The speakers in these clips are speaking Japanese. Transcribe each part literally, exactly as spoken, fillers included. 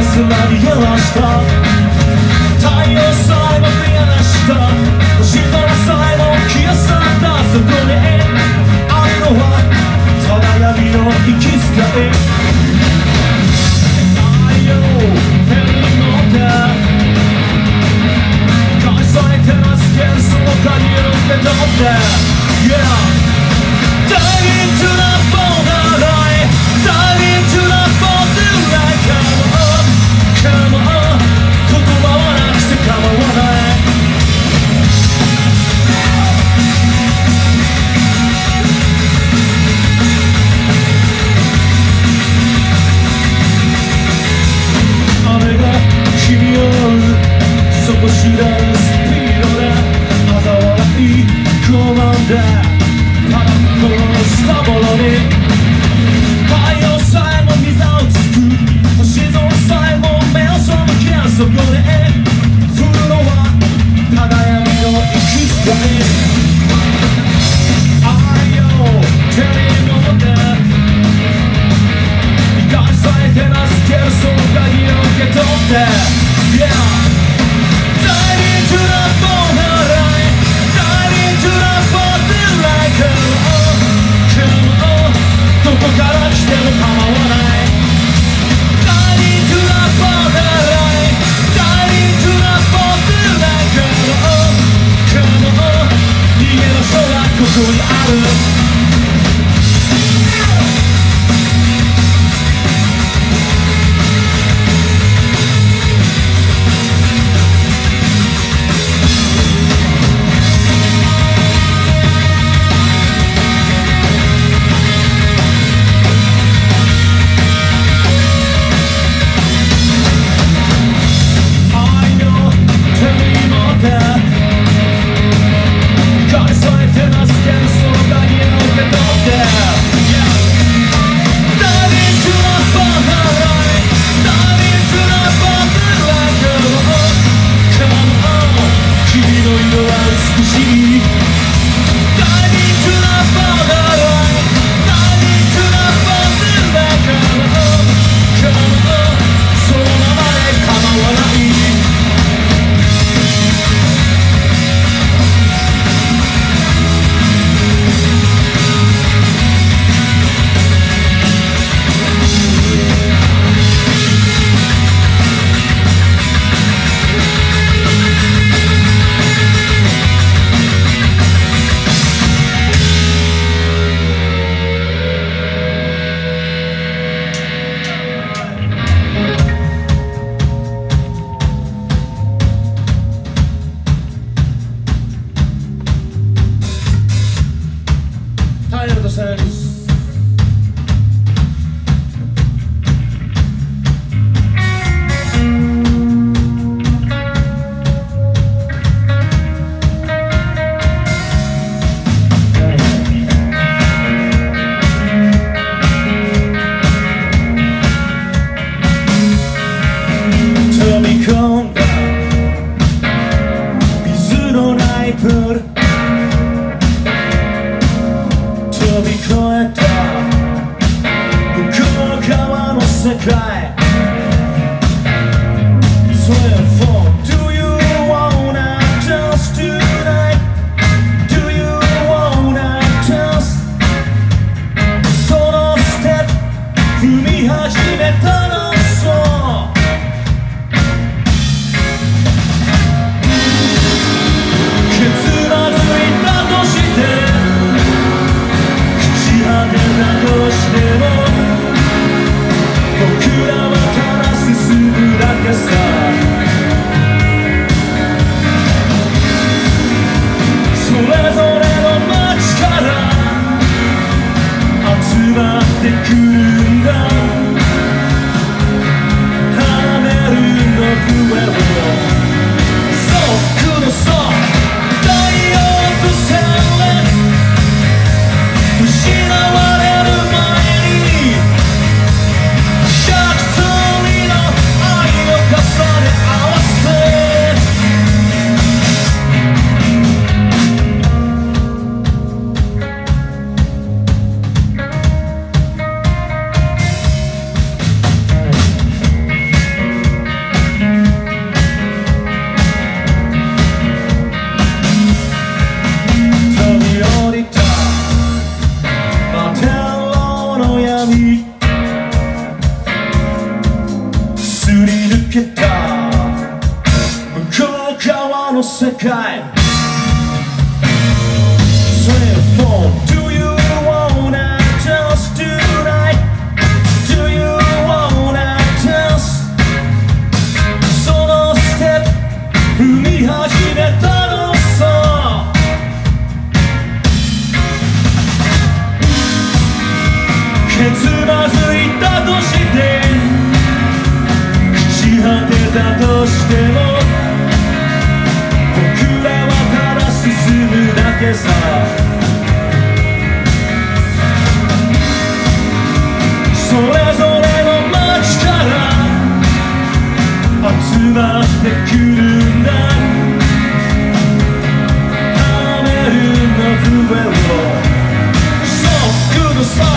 すらに減らした太陽さえも見放した星空さえも消え去ったそこにあるのはただ闇の息遣い太陽手に持って返されてなすけるその鍵を受け取って Yeah Dive into the borderline Dive into the borderline Come on, come on 言葉はなくて構わない雨が君を追う底知らぬスピードで嘲笑い込まんでただこのスタボロに太陽さえも膝をつく星空さえも目を背けそこで降るのはただ闇の息遣い愛を手に持って返されてなすけるその鍵を受け取って Yeah Dive into the borderline Dive into the borderline Come on, come on どこから来ても構わない Dive into the borderline Dive into the borderline Come on, come on 逃げ場所はここにある界 Swing phone Do you wanna dance tonight? Do you wanna dance? そのステップ踏み始めたのさけつまずいたとして朽ち果てたとしても僕らはただ進むだけさそれぞれの街から集まってくるんだハメルの笛をそう来るさ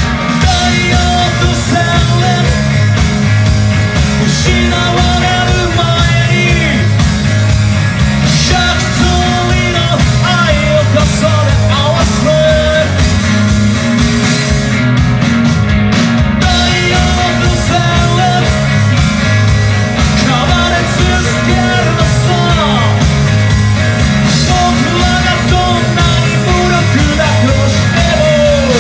失われる前にひゃくとおりの愛を重ね合わせ太陽と旋律変わり続けるのさ僕らがどんなに無力だとしても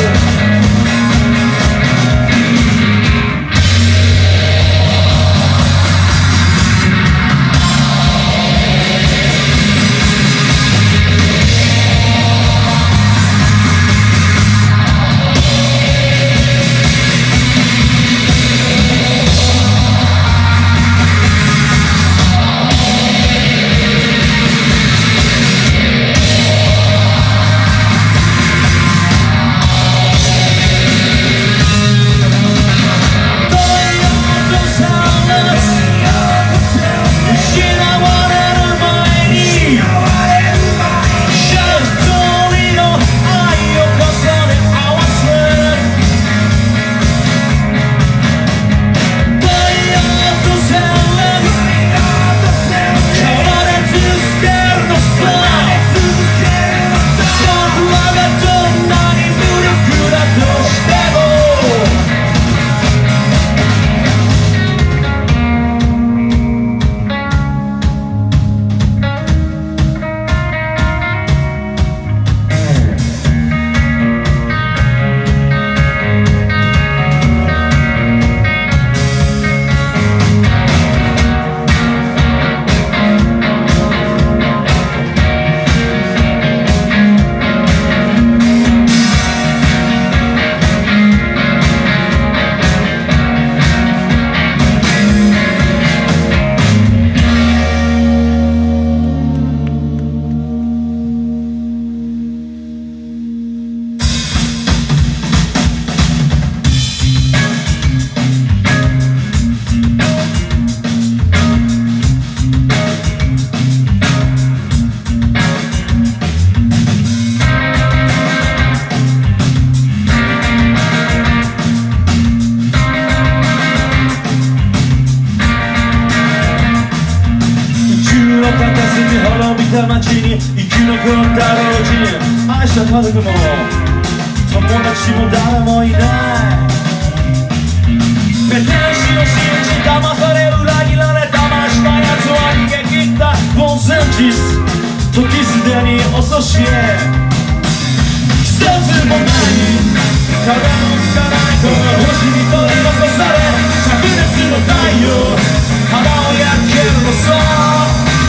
街に生き残った老人愛した家族も友達も誰もいないペテン師を信じ騙され裏切られ騙した奴は逃げ切った凡戦実時すでに遅しへ季節もない風の吹かないこの星に取り残され灼熱の太陽肌を焼けるのさ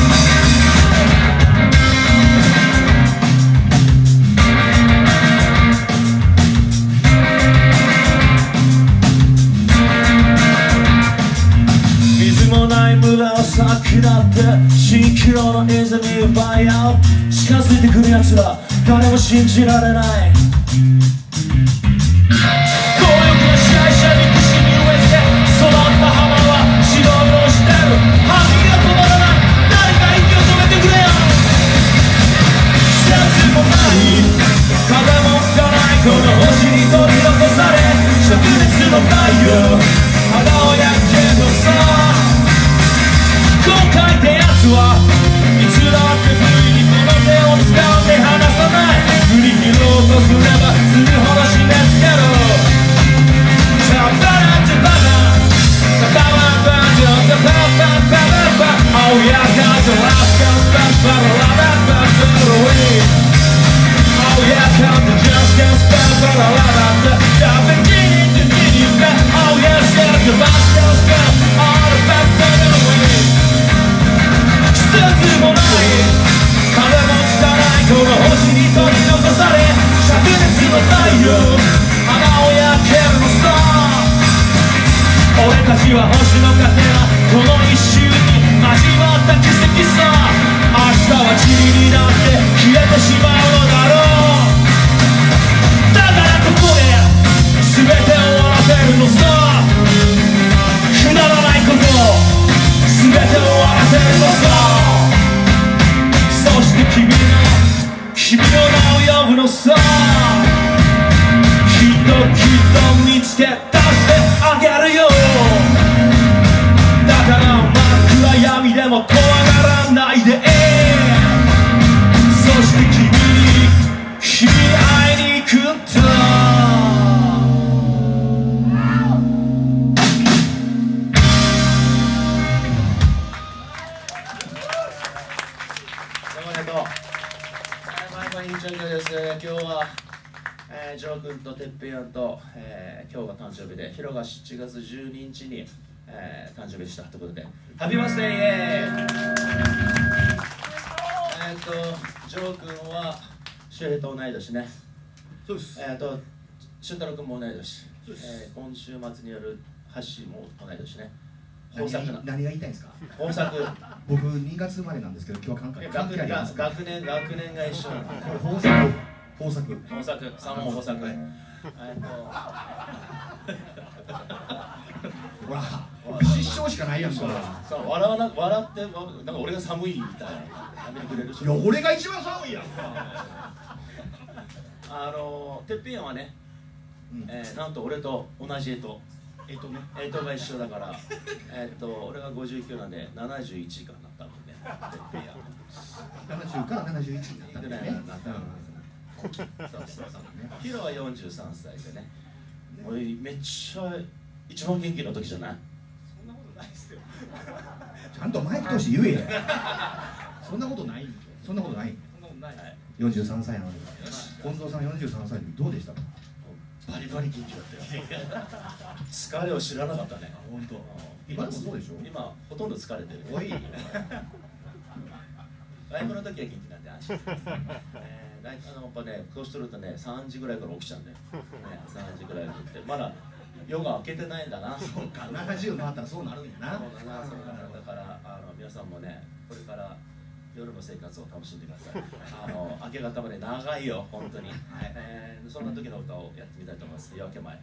桜って蜃気楼の泉奪い合う近づいてくる奴ら誰も信じられない強力な支配者に串に植え付け育った浜は白色をしてる歯磨きが止まらない誰か息を止めてくれよ季節もない風も吹かないこの星に取り残され灼熱の太陽肌を焼けるさ後悔ってやつはいつだって不意にこの手を掴んで離さない振り切ろうとすればするほど死ねつけろチャバラチャバラタタワンバンジョンタタパンパラパン青やかとラスカスパンパララヒロがしちがつじゅうににちに、えー、誕生日でしたということで、ハッピーバースデーイエーイ。えっと、ジョー君は周平と同い年ね。そうです。えっと、俊太郎君も同い年。そうです。えー、今週末によるハッシーも同い年ね。 何が何が言いたいんですか。 豊作。 僕にがつ生まれなんですけど、今日は関係学年が学年学年が一緒。 豊作。豊作。 豊作。三問豊作。えっと。 ほら、失笑しかないやんか。 そう笑わな笑ってなんか俺が寒いみたいな。やめてくれるし。 いや俺が一番寒いやんか。 あのてっぺんはね、えー、なんと俺と同じえと。えとね。えとが一緒だから、えっと俺がごじゅうきゅうなんでななじゅういちかなったもんね。てっぺんや。 ななじゅうからななじゅういちになったんだよね。 そうそうそう。ヒロはよんじゅうさんさいでね。俺めっちゃ一番元気の時じゃない？ そんなことないですよ。 ちゃんとマイク通して言えや。そんなことない。そんなことない。 そんなことない。 よんじゅうさんさいなのに。近藤さんよんじゅうさんさいの時どうでしたか？ バリバリ元気だったよ。疲れを知らなかったね。 本当。今でもそうでしょ？ 今ほとんど疲れてる。 おい。 ライブの時は元気なんで安心。あのやっぱね、こうしてるとね、さんじぐらいから起きちゃうんで、ね、さんじぐらいに起きて、まだ夜が明けてないんだな。 そうか、ななじゅう回ったらそうなるんやな。 そうだな、そうだな。だからあの皆さんもね、これから夜の生活を楽しんでください。あの明け方まで長いよ、本当に。えー、そんな時の歌をやってみたいと思います。夜明け前。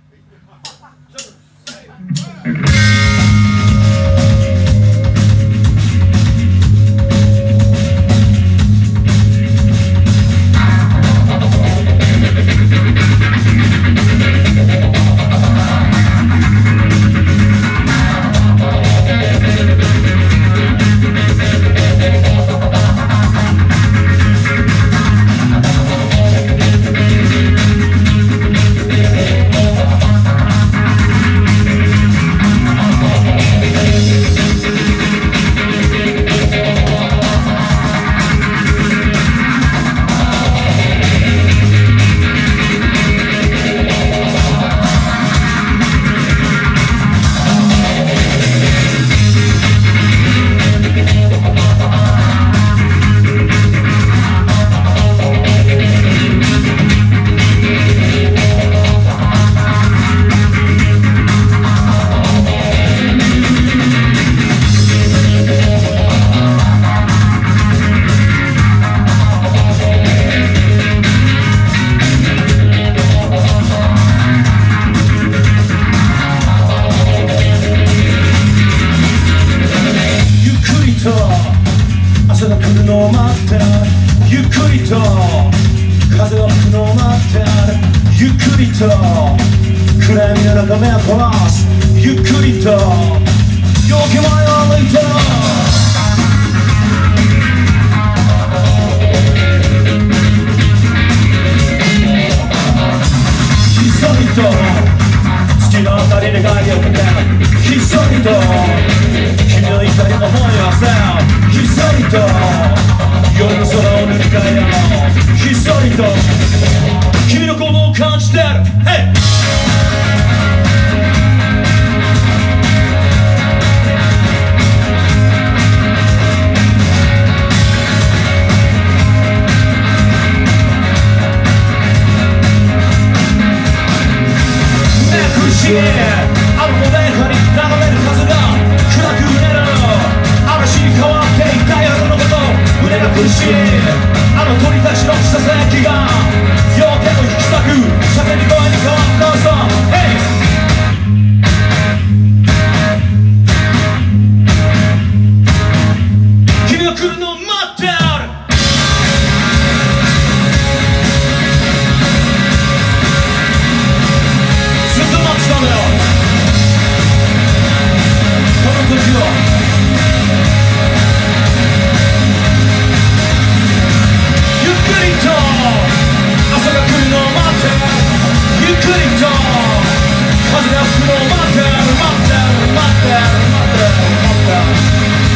君の鼓動を感じてる苦しいあの鳥たちのささやきが夜明けの引き裂く叫び声に変わったさ Hey君が来るのを待ってるずっと待ってたんだよこの時をゆっくりと朝が来るのを待ってゆっくりと風が吹くのを待ってる待ってる待ってる待ってる待ってる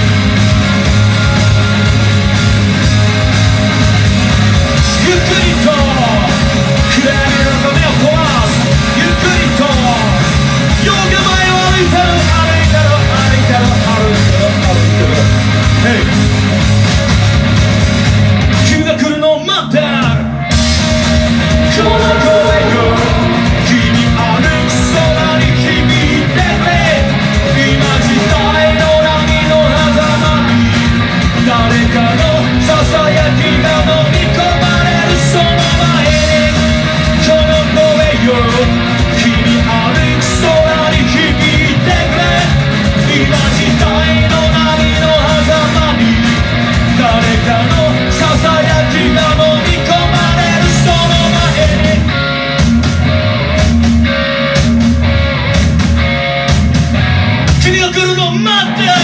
ゆっくりと暗闇の中目を壊すゆっくりと夜が前を歩いてる歩いてる歩いてる歩いてる歩いてる Hey 君が来るのを待ってるこの声よ君歩く空に響いてくれ今時代の波の狭間に誰かのささやきが飲み込まれるその前にこの声よ君歩く空に響いてくれ今時代の波の狭間に誰かのささやきが飲み込まれるその前に君が来るのを待ってる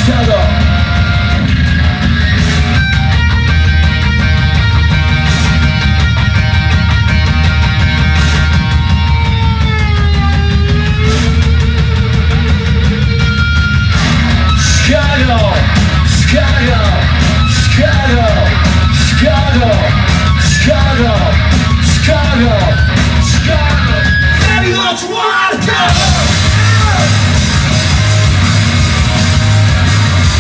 Chicago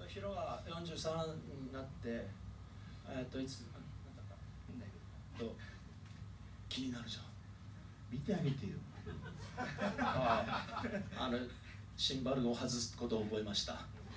ヒロがよんじゅうさんになって、えっといつなんだったと気になるじゃん。 見てあげてよ。 ああのシンバルを外すことを覚えました。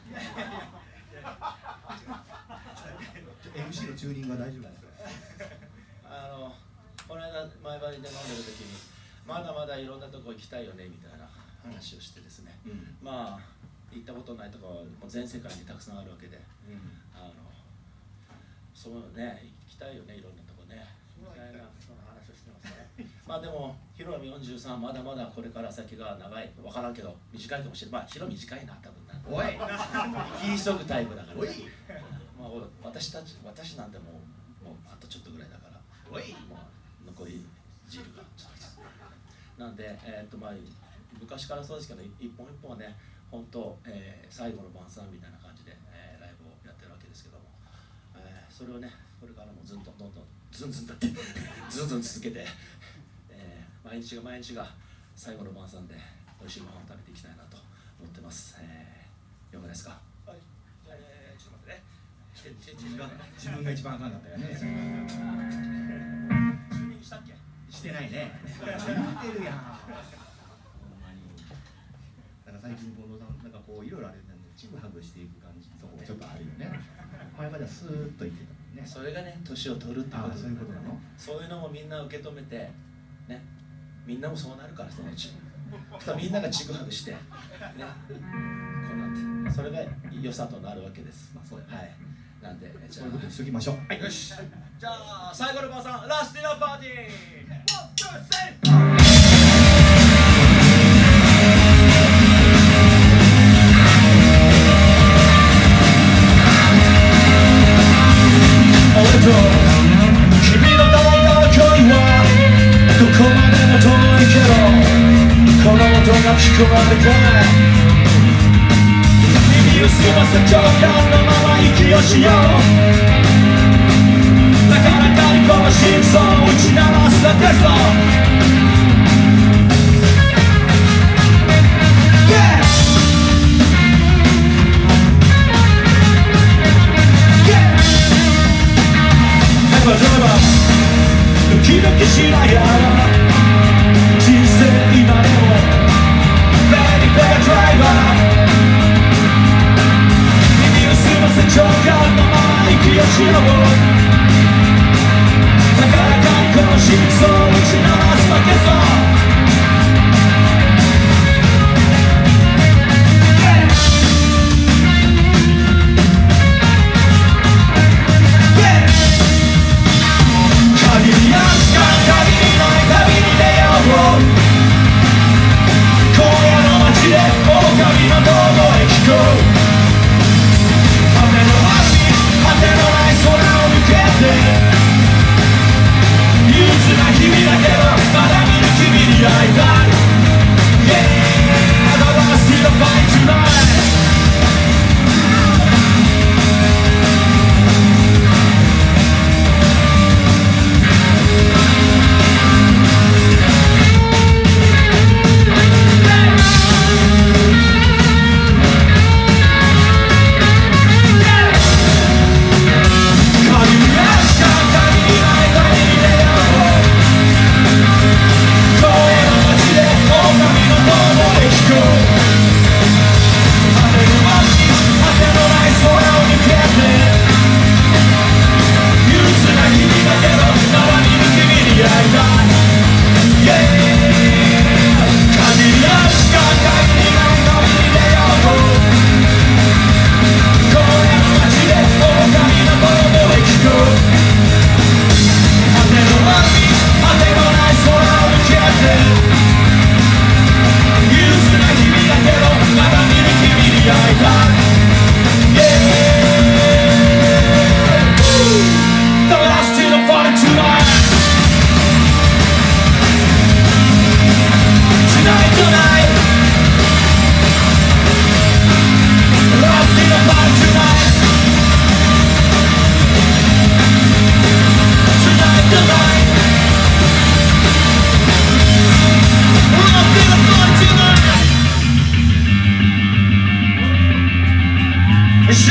エムシー のチューニングは大丈夫ですか？ あのこの間前張りで飲んでる時にまだまだいろんなとこ行きたいよねみたいな話をしてですね、うん、まあ行ったことないとこはもう全世界にたくさんあるわけで、うん、あのそうね行きたいよねいろんなとこねみたいなその話をしてますね。まあでもヒロミよんじゅうさんまだまだこれから先が長い分からんけど短いかもしれない。まあヒロ短いな多分な。 おい生き急ぐタイプだから、ね、 おいまあ私たち私なんてもうもうあとちょっとぐらいだから。 おいまあ残り汁がちょっとなんで、えー、っとまあ昔からそうですけど一本一本はね本当、えー、最後の晩餐みたいな感じで、えー、ライブをやってるわけですけども、えー、それをねこれからもずんとどんどんずんずんだってずんずん続けて、えー、毎日が毎日が最後の晩餐で美味しいご飯を食べていきたいなと思ってます。えー、よくないですか？はい、えー、ちょっと待ってね。 自分が一番あかんかったよね。 したっけ？ してないね。言ってるやん。なんか最近近藤さんなんかこういろいろあれなんでちぐはぐしていく感じとこちょっとあるよね。前まではスーッと言ってたもんね。 それがね年を取るってこと。 そういうことなの？ そういうのもみんな受け止めてね。みんなもそうなるからそのうち。みんながちぐはぐしてね。こうなってそれが良さとなるわけです。 まあそうやね。 はい。なんでじゃあそういうことにしときましょう。 はい。よし。じゃあ最後の晩餐ラストディナーパーティー。ワンツースリー。俺と君の動画の距離はどこまでも遠いけどこの音が聞こえるかい。耳をすませ長官のまま息をしよう。なかなかにこの心臓を打ち鳴らすだけさ。Yeah! Yeah! 例えばドキドキしながら人生今でもベリーベアドライバー耳をすませ長官のまま息をしよう。なかなかにこの心臓を打ち鳴らすだけさ。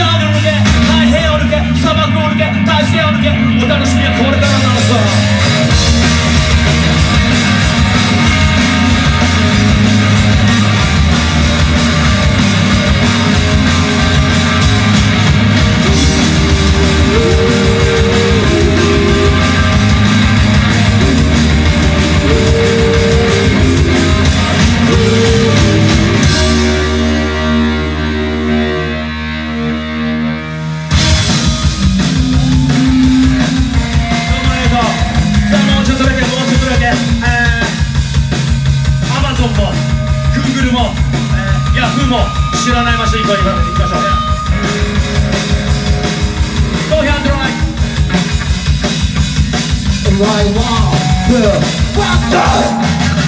ジャングル抜け太平洋抜け砂漠を抜け大西洋抜けお楽しみはこれからなのさ知らない場所に行きましょう。Go ahead and drive. Right one, two, one, two.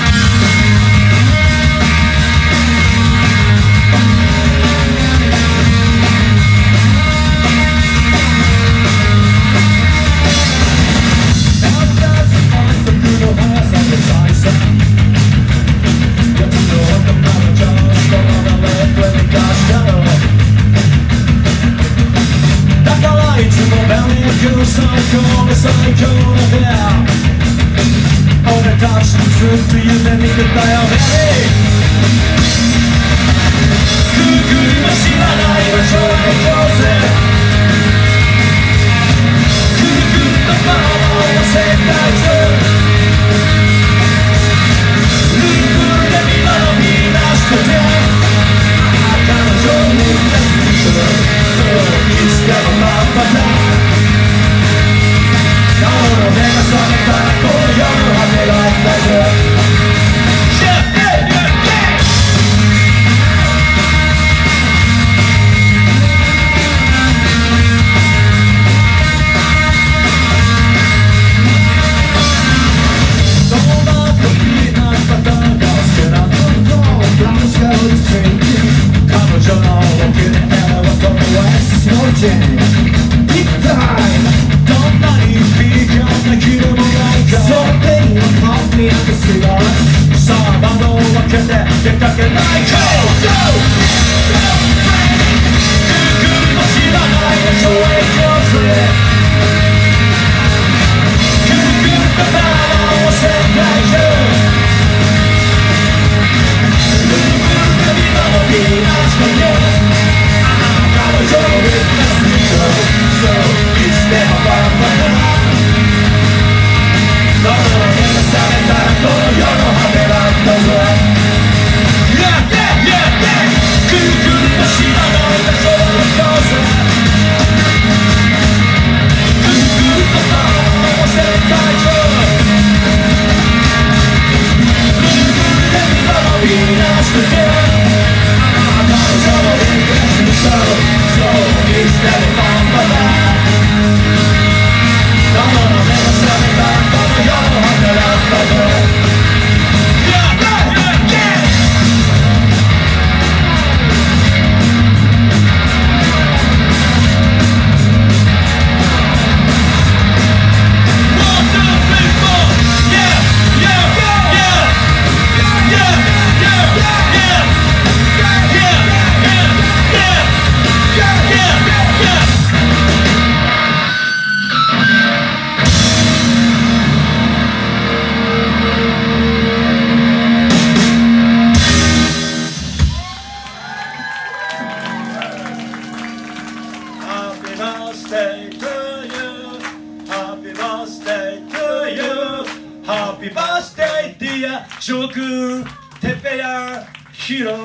Happy birthday dear 翔くんてっぺやヒロ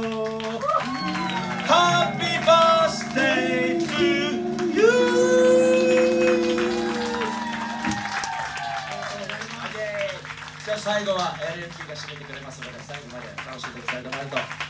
Happy birthday to you じゃあ最後はエルエムピーが締めてくれますので最後まで楽しんでいきたいと思います。